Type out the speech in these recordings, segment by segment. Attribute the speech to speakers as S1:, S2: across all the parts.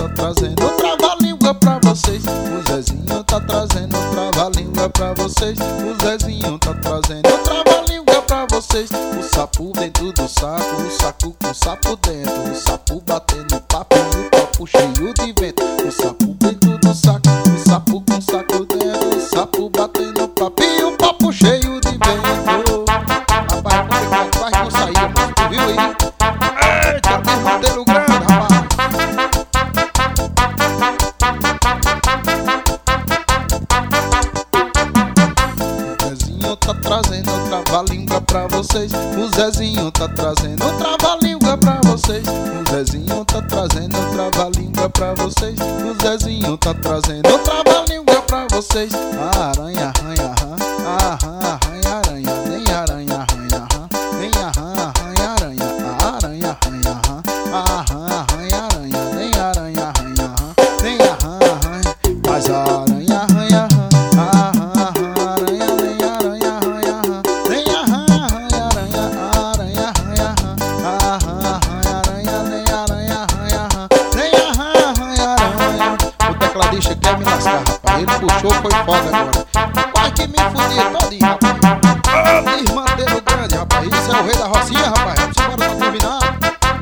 S1: tá trazendo o trava-língua pra vocês. O Zezinho tá trazendo o trava-língua pra vocês. O Zezinho tá trazendo o trava-língua pra vocês. O sapo dentro do saco, o saco com o sapo dentro. O sapo batendo papo e o papo cheio de vento. O sapo dentro do saco, o sapo com o saco dentro. O sapo batendo papo e o papo cheio de vento. Rapaz, quase não saía, mas tu viu aí? Eita, desmantelo grande, rapaz. O Zezinho tá trazendo o trava-língua pra vocês. O Zezinho tá trazendo o trava-língua pra vocês. O Zezinho tá trazendo o trava-língua pra vocês. O Zezinho tá trazendo o trava-língua pra vocês. A aranha arranha, arranha aranha, nem aranha arranha, nem arranha aranha, a aranha arranha, arranha aranha, nem aranha arranha, nem arranha, mas a aranha arranha, aranha, nem aranha arranha, nem arranha aranha, aranha arranha, aranha, nem aranha arranha, nem arranha aranha. O tecladista quer me lascar, rapaz, ele puxou, foi foda agora. Quase que me fudia todinho, rapaz. Desmantelo grande, rapaz. Isso é o rei da Rocinha, rapaz. Vamos embora pra terminar.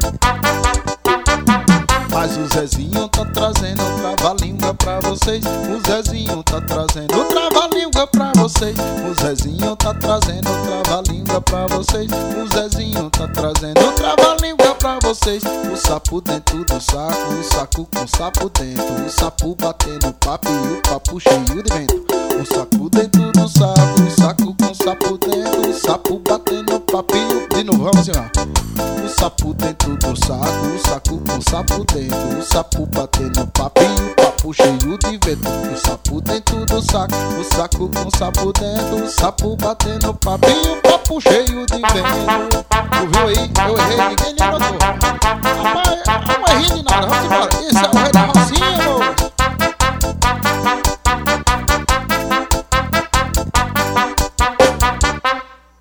S1: Mas o Zezinho tá trazendo o trava-língua pra vocês. O Zezinho tá trazendo o trava-língua pra vocês. O Zezinho tá trazendo o trava-língua pra vocês. O Zezinho tá trazendo o trava-língua pra vocês. O sapo dentro do saco, o saco com o sapo dentro. O sapo batendo papo e o papo cheio de vento. O sapo dentro do saco, o saco com o sapo dentro. O sapo batendo papo e o... De novo, vamos assim, ó. O sapo dentro do saco, o saco com o sapo dentro. O sapo batendo papo e o papo cheio de vento. O sapo dentro do saco, o saco com o sapo dentro. O sapo batendo papo e o papo cheio de vento. Tu viu aí? Eu errei, ninguém nem notou. Rapaz, não errei de nada, vamos embora. Isso é o rei da Rocinha.